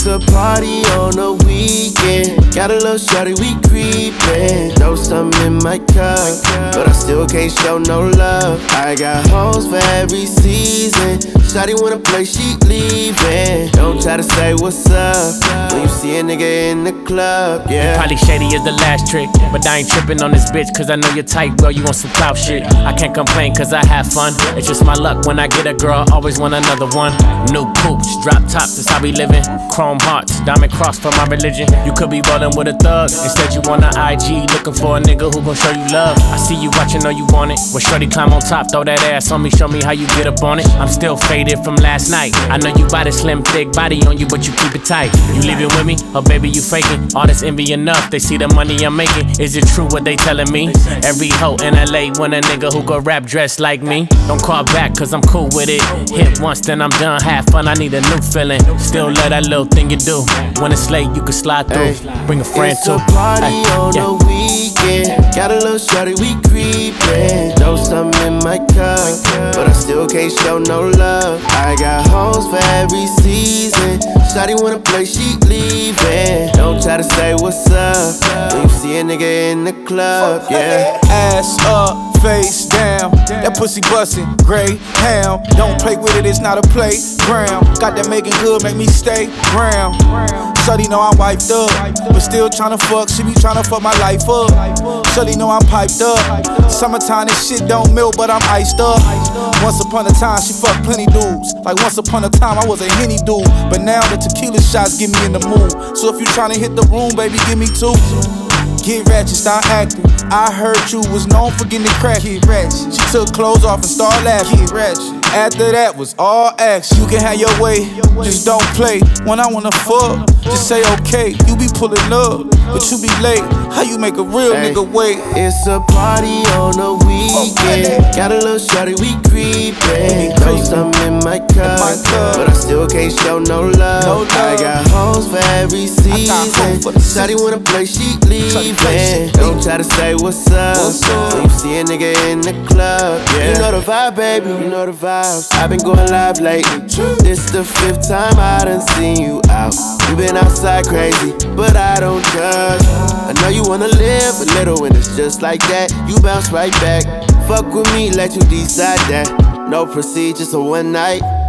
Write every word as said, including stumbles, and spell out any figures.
a party on the weekend. Got a little shorty, we creepin'. Throw some in my cup, but I still can't show no love. I got hoes for every season. Shawty wanna play, she leaving. Don't try to say what's up when you see a nigga in the club, yeah. Probably shady is the last trick, but I ain't trippin' on this bitch, cause I know you're tight, bro, you want some clout shit. I can't complain cause I have fun. It's just my luck when I get a girl, always want another one. New poops, drop tops, that's how we living. Chrome hearts, diamond cross for my religion. You could be ballin' with a thug, instead you on the I G looking for a nigga who gon' show you love. I see you watchin', know you want it. Well, shorty climb on top, throw that ass on me, show me how you get up on it. I'm still faded from last night. I know you got a slim, thick body on you, but you keep it tight. You leaving with me, or baby you faking? All this envy enough, they see the money I'm making. Is it true what they telling me? Every hoe in L A want a nigga who go rap dressed like me. Don't call back cause I'm cool with it. Hit once then I'm done, have fun, I need a new feeling. Still love that little thing you do. When it's late you can slide through, bring a friend it's too. It's a party Ay, on yeah. the weekend. Got a little shorty, we creepin'. Throw some in my cup, but I still can't show no love. I got hoes for every season. Shawty wanna play, she leaving. Don't try to say what's up when you see a nigga in the club, yeah. Ass up, face down, that pussy bustin', gray hound. Don't play with it, it's not a playground. Got that making good, make me stay ground. Shawty know I'm wiped up, but still tryna fuck, she be tryna fuck my life up. Shawty know I'm piped up, summertime this shit don't melt, but I'm iced up. Once upon a time, she fucked plenty dudes. Like once upon a time, I was a Henny dude, but now the tequila shots get me in the mood. So if you tryna hit the room, baby, give me two. Get ratchet, start acting. I heard you was known for getting it crack. Get ratchet. She took clothes off and started laughing. Get ratchet. After that was all action. You can have your way, just don't play. When I wanna fuck, just say okay. You be pulling up, but you be late. How you make a real hey, nigga wait? It's a party on the weekend. Got a little shorty, we creepin'. Throw some in my cup, but I still can't show no love. I got hoes for every season. Shawty wanna play, she leaving. Don't try to say what's up when you see a nigga in the club, yeah. You know the vibe, baby, you know the vibes. I've been going live lately. This the fifth time I done seen you out. You been outside crazy, but I don't judge. I know you wanna live a little when it's just like that. You bounce right back. Fuck with me, let you decide that. No procedure, so one night